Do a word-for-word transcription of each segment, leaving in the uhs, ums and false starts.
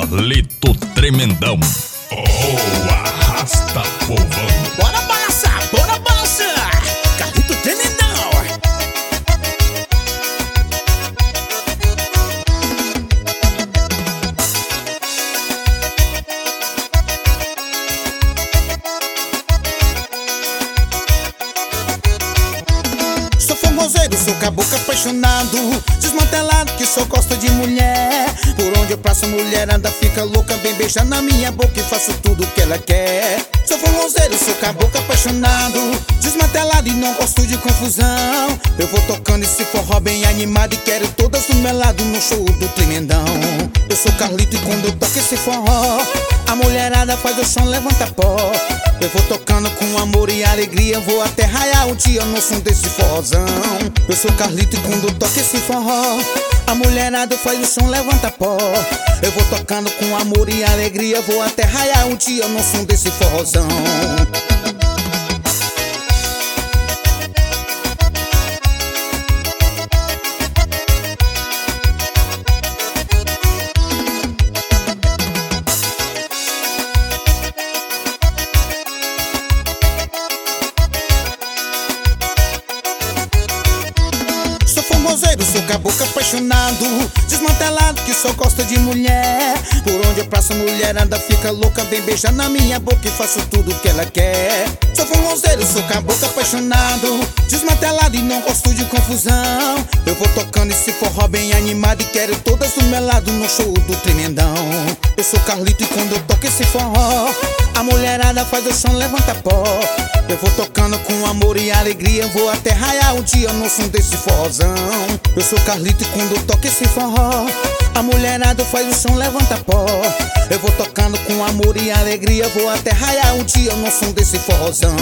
Carlito Tremendão. Oh, arrasta povão. Bora balançar, bora balançar. Carlito Tremendão. Sou formoseiro, sou caboclo apaixonado, desmantelado que só gosta de mulher. Por onde eu passo, a mulherada fica louca, vem beijar na minha boca e faço tudo que ela quer. Sou formoseiro, sou caboclo apaixonado, desmantelado e não gosto de confusão. Eu vou tocando esse forró bem animado e quero todas do meu lado no show do Tremendão. Eu sou Carlito e quando eu toco esse forró, a mulherada faz o som, levanta pó. Eu vou tocando com amor e alegria, vou até raiar o dia no som desse forrozão. Eu sou Carlito e quando eu toco esse forró, a mulherada faz o som, levanta pó. Eu vou tocando com amor e alegria, vou até raiar o dia no som desse forrozão. Sou caboclo apaixonado, desmantelado que só gosta de mulher. Por onde eu passo, a mulherada fica louca, vem beijar na minha boca e faço tudo que ela quer. Sou formoseiro, sou caboclo apaixonado, desmantelado e não gosto de confusão. Eu vou tocando esse forró bem animado e quero todas do meu lado no show do Tremendão. Eu sou Carlito e quando eu toco esse forró, a mulherada faz o som, levanta pó. Eu vou tocando com amor e alegria, vou até raiar o dia no som desse forrozão. Eu sou Carlito e quando eu toco esse forró, a mulherada faz o som, levanta pó. Eu vou tocando com amor e alegria, vou até raiar o dia no som desse forrozão.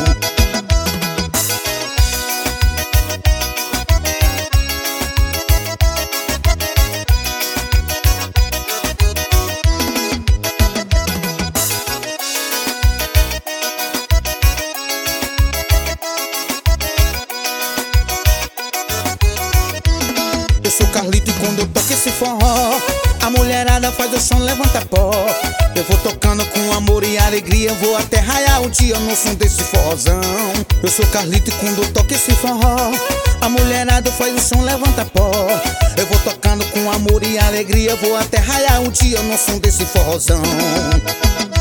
Eu sou Carlito e quando eu toco esse forró, a mulherada faz o som, levanta pó. Eu vou tocando com amor e alegria, vou até raiar o dia no som desse forrozão. Eu sou Carlito e quando eu toco esse forró, a mulherada faz o som, levanta pó. Eu vou tocando com amor e alegria, vou até raiar o dia no som desse forrozão.